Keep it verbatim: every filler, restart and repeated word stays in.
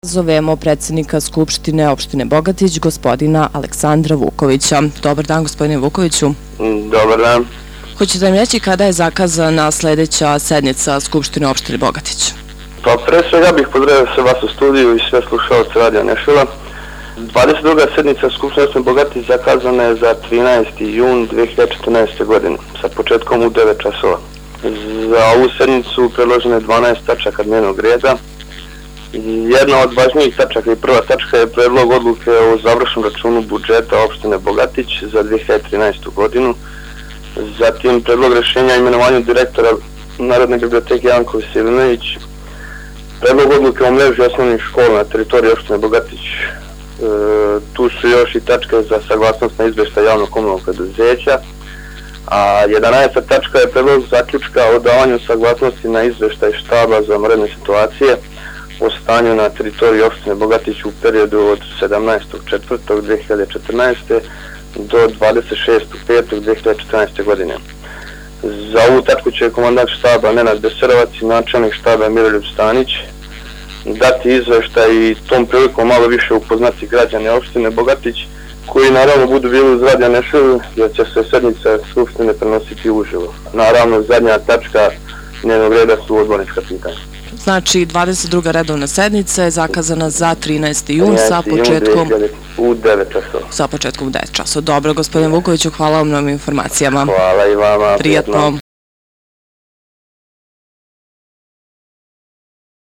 Zovemo predsjednika Skupštine opštine Bogatić, gospodina Aleksandra Vukovića. Dobar dan, gospodine Vukoviću. Dobar dan. Hoćete da mi reći kada je zakazana sljedeća sednica Skupštine opštine Bogatić? Pa pre svega bih pozdravio se vas u studiju i sve slušalce Radio Nešvila. dvadeset druga sednica Skupštine opštine Bogatić zakazana je za trinaesti jun dve hiljade četrnaeste. godine sa početkom u devet časova. Za ovu sednicu predloženo je dvanaest tačaka dnevnog reda. Jedna od važnijih tačaka i prva tačka je predlog odluke o završnom računu budžeta opštine Bogatić za dve hiljade trinaestu. godinu. Zatim predlog rješenja o imenovanju direktora Narodne biblioteke Janko Veselinović. Predlog odluke o mreži osnovnih škola na teritoriji opštine Bogatić. E, tu su još i tačke za saglasnost na izveštaj javnog komunalnog preduzeća. A jedanaesta tačka je predlog zaključka o davanju saglasnosti na izveštaj štaba za vanredne situacije o stanju na teritoriji opštine Bogatić u periodu od sedamnaestog četvrtog dve hiljade četrnaeste. do dvadeset šestog petog dve hiljade četrnaeste. godine. Za ovu tačku će komandant štaba Nenad Beserovac i načelnik štaba Miroljub Stanić dati izveštaj i tom prilikom malo više upoznati građane opštine Bogatić, koji naravno budu bili uz Radio Nešvil, jer će se sednica Skupštine prenositi uživo. Naravno, zadnja tačka dnevnog reda su odbornička pitanja. Znači, dvadeset druga redovna sednica je zakazana za trinaesti jun sa početkom u devet časova. Sa početkom u devet časova. Dobro, gospodine Vukoviću, hvala vam na ovim informacijama. Hvala i vama. Prijatno.